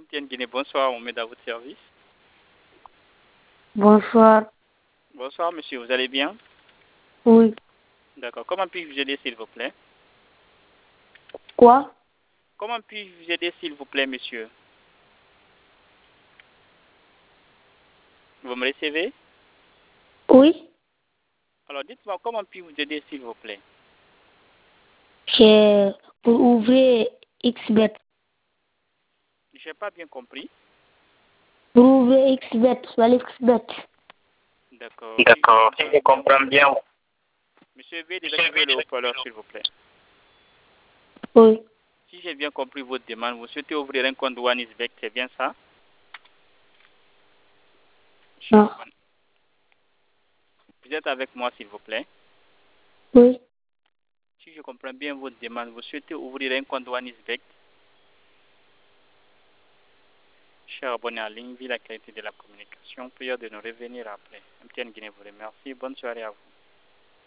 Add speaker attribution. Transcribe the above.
Speaker 1: MTN Guinée, bonsoir, on met à votre service.
Speaker 2: Bonsoir.
Speaker 1: Bonsoir, monsieur, vous allez bien?
Speaker 2: Oui.
Speaker 1: D'accord. Comment puis-je vous aider, s'il vous plaît?
Speaker 2: Quoi?
Speaker 1: Comment puis-je vous aider, s'il vous plaît, monsieur? Vous me recevez?
Speaker 2: Oui.
Speaker 1: Alors, dites-moi, comment puis-je vous aider, s'il vous plaît?
Speaker 2: C'est pour ouvrir XBet.
Speaker 1: Je n'ai pas bien compris.
Speaker 2: Pour ouvrir XBet, XBet.
Speaker 1: D'accord.
Speaker 3: D'accord, si je comprends bien.
Speaker 1: Monsieur, veuillez désactiver le haut-parleur, s'il vous plaît.
Speaker 2: Oui.
Speaker 1: Si j'ai bien compris votre demande, vous souhaitez ouvrir un compte OneXBet, c'est bien ça?
Speaker 2: Non.
Speaker 1: Vous êtes avec moi, s'il vous plaît?
Speaker 2: Oui.
Speaker 1: Si je comprends bien votre demande, vous souhaitez ouvrir un compte OneXBet? Cher abonné en ligne, vu la qualité de la communication, prière de nous revenir après. MTN Guinée vous remercie. Bonne soirée à vous.